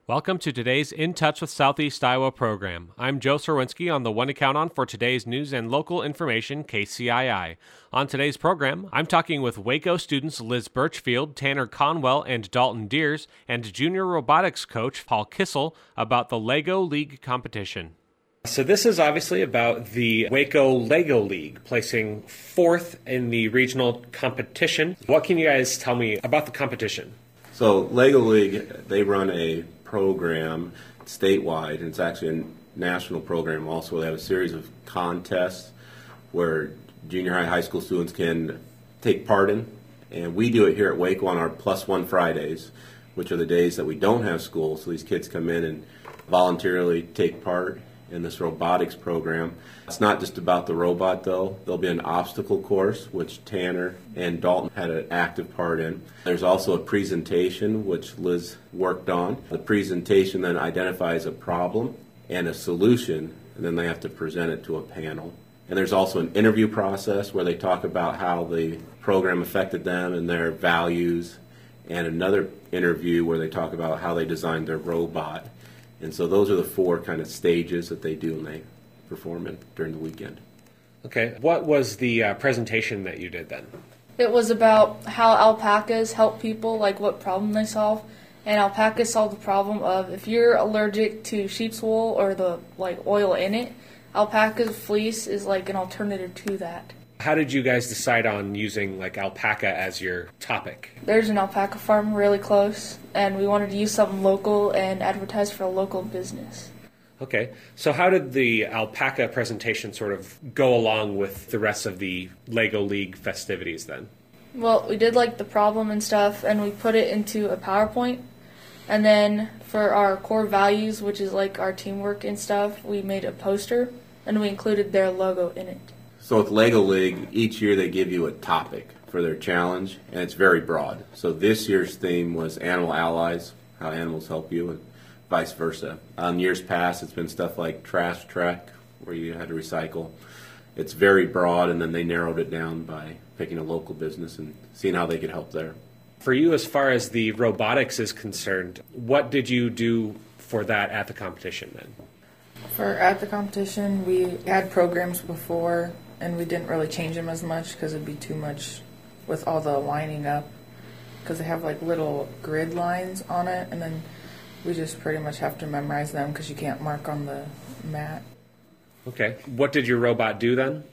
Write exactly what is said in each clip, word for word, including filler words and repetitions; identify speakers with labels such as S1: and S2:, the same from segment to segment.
S1: Welcome to today's In Touch with Southeast Iowa program. I'm Joe Serwinski on the one to count on for today's news and local information, K C I I. On today's program, I'm talking with Waco students Liz Birchfield, Tanner Conwell, and Dalton Deers, and junior robotics coach Paul Kissel about the Lego League competition. So this is obviously about the Waco Lego League, placing fourth in the regional competition. What can you guys tell me about the competition?
S2: So Lego League, they run a program statewide, and it's actually a national program also. They have a series of contests where junior high, high school students can take part in, and we do it here at Waco on our Plus One Fridays, which are the days that we don't have school, so these kids come in and voluntarily take part in this robotics program. It's not just about the robot, though. There'll be an obstacle course, which Tanner and Dalton had an active part in. There's also a presentation, which Liz worked on. The presentation then identifies a problem and a solution, and then they have to present it to a panel. And there's also an interview process where they talk about how the program affected them and their values, and another interview where they talk about how they designed their robot. And so those are the four kind of stages that they do and they perform in during the weekend.
S1: Okay. What was the uh, presentation that you did then?
S3: It was about how alpacas help people, like what problem they solve. And alpacas solve the problem of if you're allergic to sheep's wool or the like oil in it, alpaca's fleece is like an alternative to that.
S1: How did you guys decide on using like alpaca as your topic?
S3: There's an alpaca farm really close, and we wanted to use something local and advertise for a local business.
S1: Okay, so how did the alpaca presentation sort of go along with the rest of the Lego League festivities then?
S3: Well, we did like the problem and stuff, and we put it into a PowerPoint. And then for our core values, which is like our teamwork and stuff, we made a poster, and we included their logo in it.
S2: So with Lego League, each year they give you a topic for their challenge, and it's very broad. So this year's theme was Animal Allies, how animals help you, and vice versa. On years past, it's been stuff like Trash Trek, where you had to recycle. It's very broad, and then they narrowed it down by picking a local business and seeing how they could help there.
S1: For you, as far as the robotics is concerned, what did you do for that at the competition then?
S4: For at the competition, we had programs before, and we didn't really change them as much because it'd be too much with all the lining up, because they have like little grid lines on it, and then we just pretty much have to memorize them because you can't mark on the mat.
S1: Okay. What did your robot do then?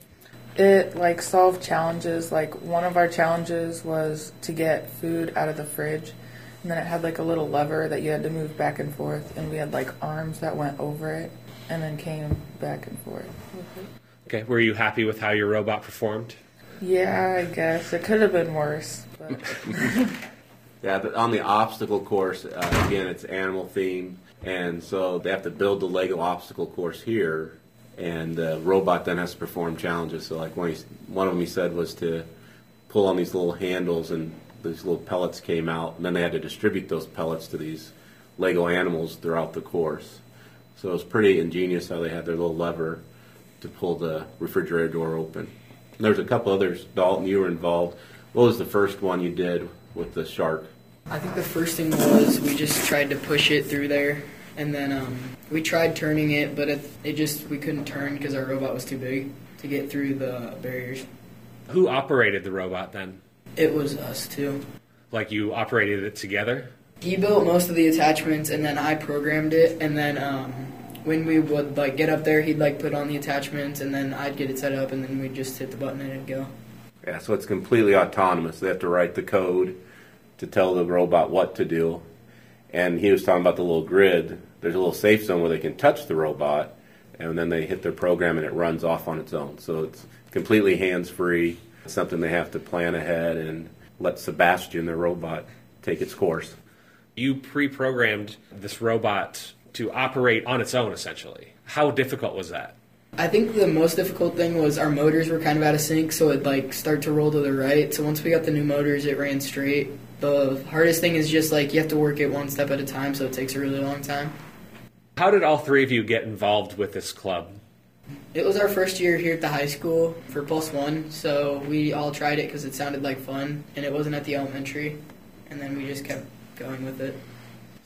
S4: It like solved challenges. Like one of our challenges was to get food out of the fridge, and then it had like a little lever that you had to move back and forth, and we had like arms that went over it and then came back and forth with it.
S1: Okay. Were you happy with how your robot performed?
S4: Yeah, I guess. It could have been worse. But
S2: Yeah, but on the obstacle course, uh, again, it's animal themed, and so they have to build the Lego obstacle course here, and the robot then has to perform challenges. So like one, he, one of them he said was to pull on these little handles, and these little pellets came out, and then they had to distribute those pellets to these Lego animals throughout the course. So it was pretty ingenious how they had their little lever to pull the refrigerator door open. And there's a couple others. Dalton, you were involved. What was the first one you did with the shark?
S5: I think the first thing was we just tried to push it through there, and then um, we tried turning it, but it, it just, we couldn't turn because our robot was too big to get through the barriers.
S1: Who operated the robot then?
S5: It was us too.
S1: Like you operated it together?
S5: He built most of the attachments, and then I programmed it, and then um, when we would like get up there, he'd like put on the attachments, and then I'd get it set up, and then we'd just hit the button and it'd go.
S2: Yeah, so it's completely autonomous. They have to write the code to tell the robot what to do. And he was talking about the little grid. There's a little safe zone where they can touch the robot, and then they hit their program and it runs off on its own. So it's completely hands-free. It's something they have to plan ahead and let Sebastian, their robot, take its course.
S1: You pre-programmed this robot to operate on its own, essentially. How difficult was that?
S5: I think the most difficult thing was our motors were kind of out of sync, so it'd like start to roll to the right. So once we got the new motors, it ran straight. The hardest thing is just like you have to work it one step at a time, so it takes a really long time.
S1: How did all three of you get involved with this club?
S5: It was our first year here at the high school for Plus One, so we all tried it because it sounded like fun, and it wasn't at the elementary, and then we just kept going with it.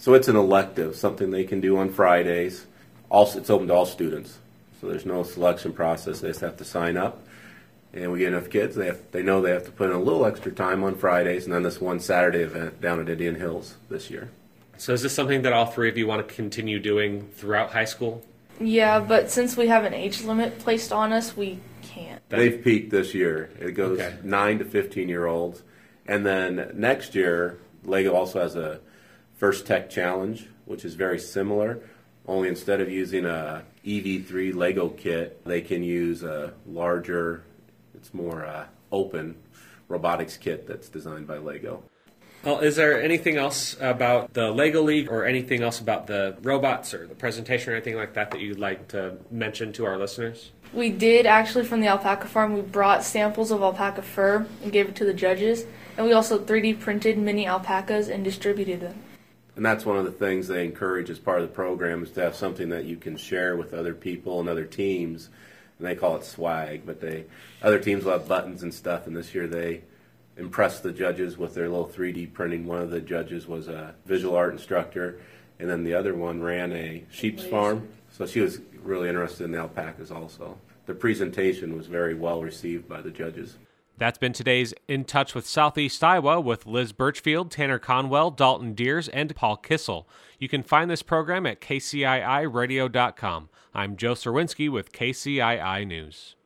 S2: So it's an elective, something they can do on Fridays. Also, it's open to all students. So there's no selection process. They just have to sign up. And we get enough kids, they have, they know they have to put in a little extra time on Fridays, and then this one Saturday event down at Indian Hills this year.
S1: So is this something that all three of you want to continue doing throughout high school?
S3: Yeah, but since we have an age limit placed on us, we can't.
S2: They've peaked this year. It goes
S1: Okay.
S2: nine to fifteen-year-olds. And then next year, LEGO also has a First Tech Challenge, which is very similar. Only instead of using a E V three LEGO kit, they can use a larger, it's more uh, open robotics kit that's designed by LEGO.
S1: Well, is there anything else about the LEGO League or anything else about the robots or the presentation or anything like that that you'd like to mention to our listeners?
S3: We did actually from the alpaca farm. We brought samples of alpaca fur and gave it to the judges, and we also three D printed mini alpacas and distributed them.
S2: And that's one of the things they encourage as part of the program is to have something that you can share with other people and other teams. And they call it swag, but they other teams will have buttons and stuff. And this year they impressed the judges with their little three D printing. One of the judges was a visual art instructor, and then the other one ran a sheep's farm. So she was really interested in the alpacas also. The presentation was very well received by the judges.
S1: That's been today's In Touch with Southeast Iowa with Liz Birchfield, Tanner Conwell, Dalton Deers, and Paul Kissel. You can find this program at K C I I radio dot com. I'm Joe Serwinski with K C I I News.